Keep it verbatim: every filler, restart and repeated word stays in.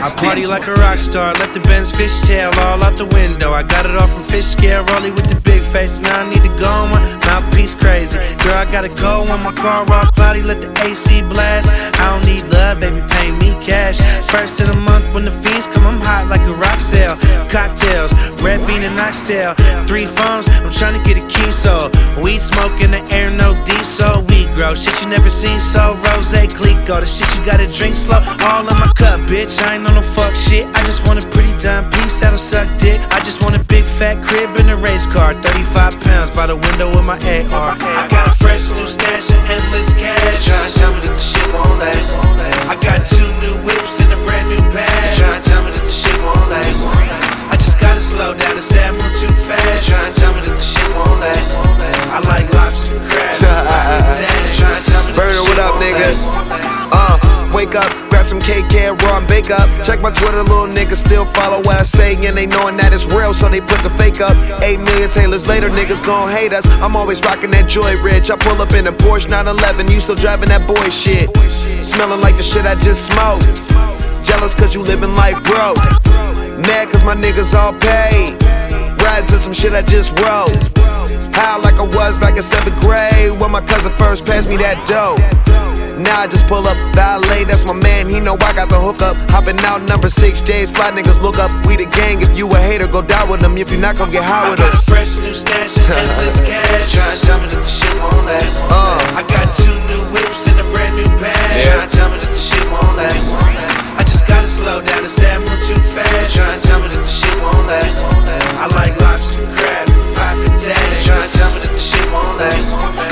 I party like a rock star, let the Benz fishtail all out the window. I got it all from fish scale, rolling with the big face. Now I need to go on, mouthpiece crazy. Girl, I gotta go on my car all cloudy, let the A C blast. I don't need love, baby, pay me cash. First of the month when the fees come, I'm hot like a rock sale. Cocktails, red bean and oxtail. Three phones, I'm trying to get a key sold. Weed smoke in the air, no diesel. We grow shit you never seen, so rose, Clico. The shit you gotta drink slow, all in my cup, bitch. I ain't on no fuck shit. I just want a pretty dime piece that'll suck dick. I just want a big fat crib in a race car. thirty-five pounds by the window with my A R. I got a fresh new stash and endless cash. Try and tell me that the shit won't last. I got two new whips and a brand new pad. Try and tell me that the shit won't last. I just gotta slow down and say I move too fast. Try and tell me that the shit won't last. I like lobster, crab, Burner, what up, niggas? Uh, wake up, grab some K K and raw and bake up. Check my Twitter, little niggas still follow what I say, and they knowing that it's real, so they put the fake up. Eight million Taylors later, niggas gon' hate us. I'm always rocking that Joy Ridge. I pull up in a Porsche nine eleven, you still driving that boy shit. Smelling like the shit I just smoked. Jealous cause you living life broke. Mad cause my niggas all paid. Riding to some shit I just wrote. High like I was back in seventh grade when my cousin first passed me that dough. Now I just pull up, valet, that's my man, he know I got the hook up. Hopping out number six J's, fly niggas look up. We the gang, if you a hater, go die with them. If you not, gon' get high with I got us. a fresh new stash and endless cash. Try and tell me that the shit won't last. uh. I got two new whips and a brand new pad. Yeah. Try and tell me that the shit won't last. I just gotta slow down and say I move too fast. Try and tell me that the shit won't last. I like lobster, crab, poppin' tags. Try and tell me that the shit won't last.